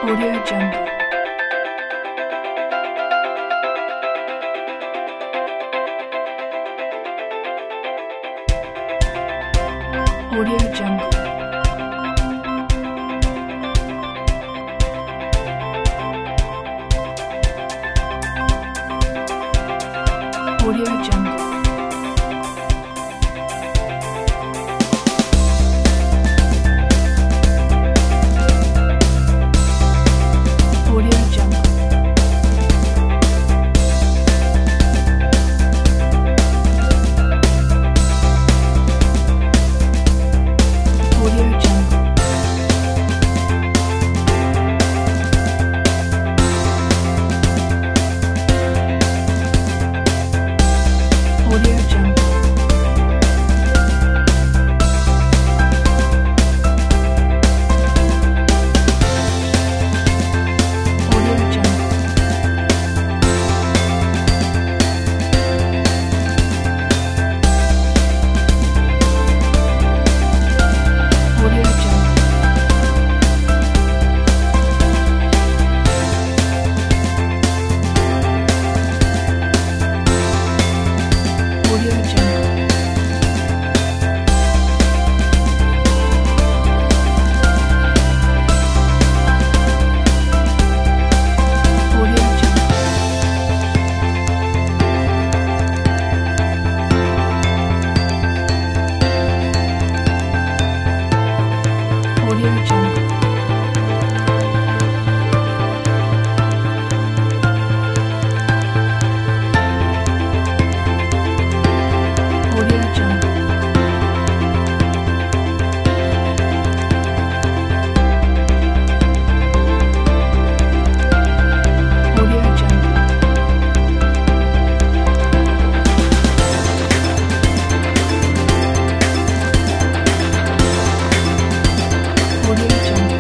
Audio Jungle. Audio Jungle. Audio Jungle. Audio Jungle. Audio Jungle. Audio Jungle. Audio Jungle. Audio Jungle. Audio Jungle. Audio Jungle. Audio Jungle. Audio Jungle. Audio Jungle. Audio Jungle.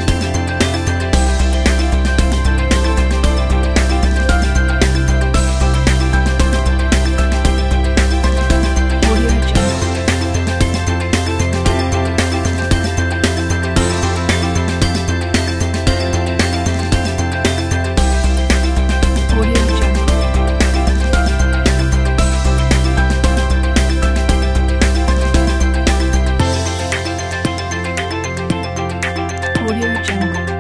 Audio Jungle. Audio Jungle. Audio Jungle.